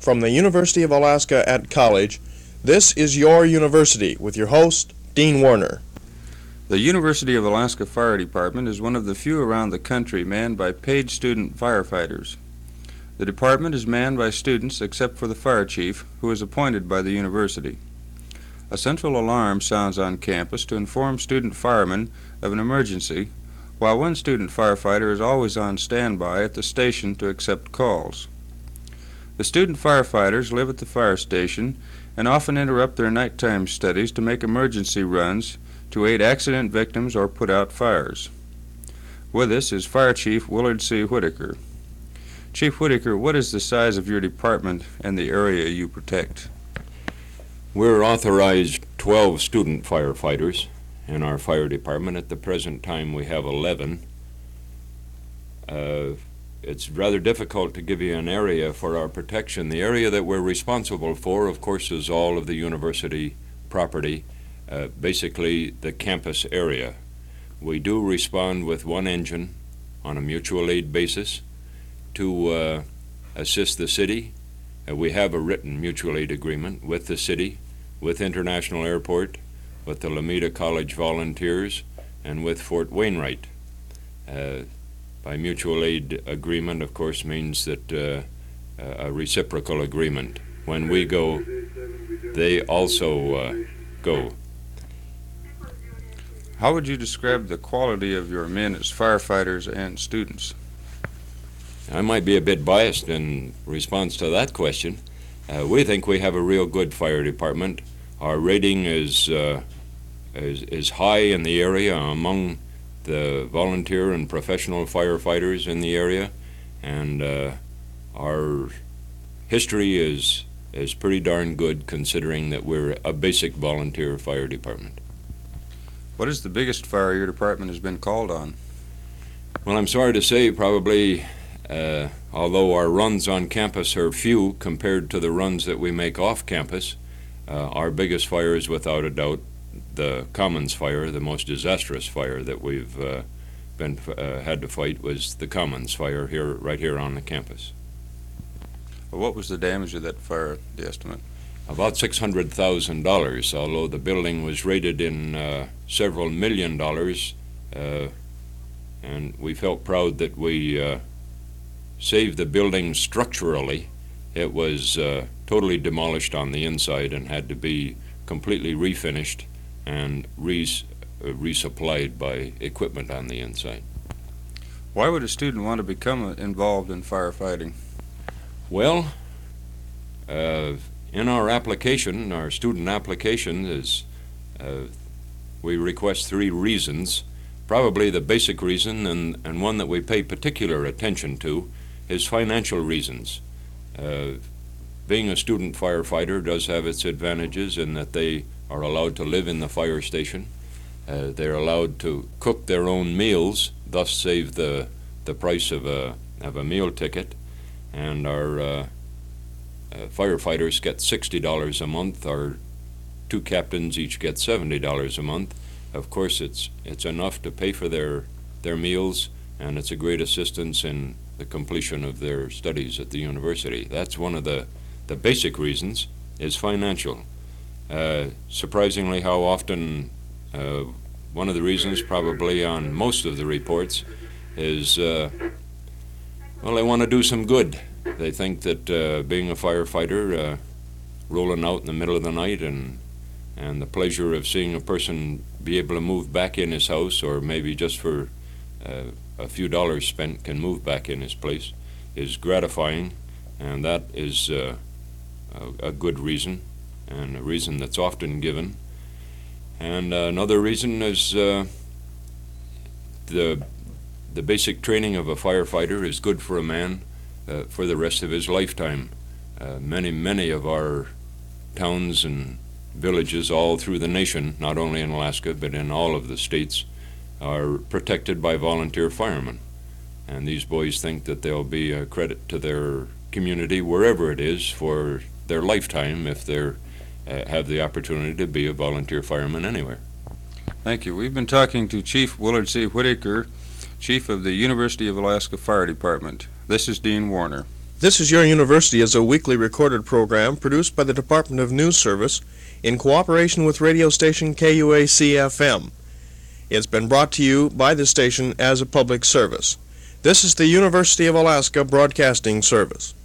From the University of Alaska at College, this is Your University with your host, Dean Warner. The University of Alaska Fire Department is one of the few around the country manned by paid student firefighters. The department is manned by students except for the fire chief, who is appointed by the university. A central alarm sounds on campus to inform student firemen of an emergency, while one student firefighter is always on standby at the station to accept calls. The student firefighters live at the fire station and often interrupt their nighttime studies to make emergency runs to aid accident victims or put out fires. With us is Fire Chief Willard C. Whitaker. Chief Whitaker, what is the size of your department and the area you protect? We're authorized 12 student firefighters in our fire department. At the present time, we have 11. It's rather difficult to give you an area for our protection. The area that we're responsible for, of course, is all of the university property, basically the campus area. We do respond with one engine on a mutual aid basis to assist the city. We have a written mutual aid agreement with the city, with International Airport, with the Lomita College Volunteers, and with Fort Wainwright. By mutual aid agreement, of course, means that a reciprocal agreement. When we go, they also go. How would you describe the quality of your men as firefighters and students? I might be a bit biased in response to that question. We think we have a real good fire department. Our rating is high in the area among the volunteer and professional firefighters in the area, and our history is pretty darn good considering that we're a basic volunteer fire department. What is the biggest fire your department has been called on? Well, I'm sorry to say probably although our runs on campus are few compared to the runs that we make off campus, our biggest fire is without a doubt the Commons fire. The most disastrous fire that we've had to fight was the Commons fire right here on the campus. What was the damage of that fire, the estimate? About $600,000, although the building was rated in several $1 million, and we felt proud that we saved the building structurally. It was totally demolished on the inside and had to be completely refinished and resupplied by equipment on the inside. Why would a student want to become involved in firefighting? Well, in our application, our student application is we request 3 reasons. Probably the basic reason and one that we pay particular attention to is financial reasons. Being a student firefighter does have its advantages in that they are allowed to live in the fire station. They're allowed to cook their own meals, thus save the price of a meal ticket. And our firefighters get $60 a month. Our 2 captains each get $70 a month. Of course, it's enough to pay for their meals, and it's a great assistance in the completion of their studies at the university. That's one of the basic reasons, is financial. Surprisingly, how often one of the reasons, probably on most of the reports, is well, they want to do some good. They think that being a firefighter, rolling out in the middle of the night and the pleasure of seeing a person be able to move back in his house, or maybe just for a few dollars spent can move back in his place, is gratifying, and that is a good reason, and a reason that's often given. And another reason is the basic training of a firefighter is good for a man for the rest of his lifetime. Many of our towns and villages all through the nation, not only in Alaska but in all of the states, are protected by volunteer firemen. And these boys think that they'll be a credit to their community wherever it is for their lifetime if they have the opportunity to be a volunteer fireman anywhere. Thank you. We've been talking to Chief Willard C. Whitaker, Chief of the University of Alaska Fire Department. This is Dean Warner. This is Your University is a weekly recorded program produced by the Department of News Service in cooperation with radio station KUAC-FM. It's been brought to you by the station as a public service. This is the University of Alaska Broadcasting Service.